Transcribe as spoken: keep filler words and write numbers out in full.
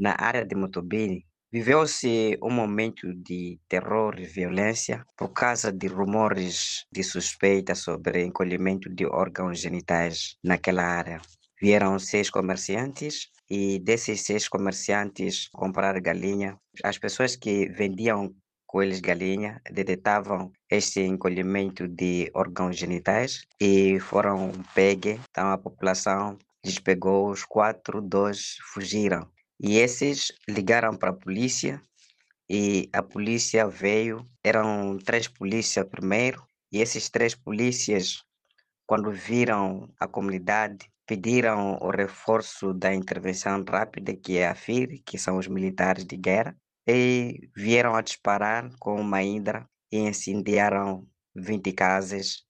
Na área de Motobeni, viveu-se um momento de terror e violência por causa de rumores de suspeita sobre encolhimento de órgãos genitais naquela área. Vieram seis comerciantes e desses seis comerciantes comprar galinha. As pessoas que vendiam coelhos galinha detectavam este encolhimento de órgãos genitais e foram pegue. Então a população lhes pegou os quatro, dois fugiram. E esses ligaram para a polícia e a polícia veio. Eram três polícias primeiro, e esses três polícias, quando viram a comunidade, pediram o reforço da intervenção rápida, que é a F I R, que são os militares de guerra, e vieram a disparar com uma hidra e incendiaram vinte casas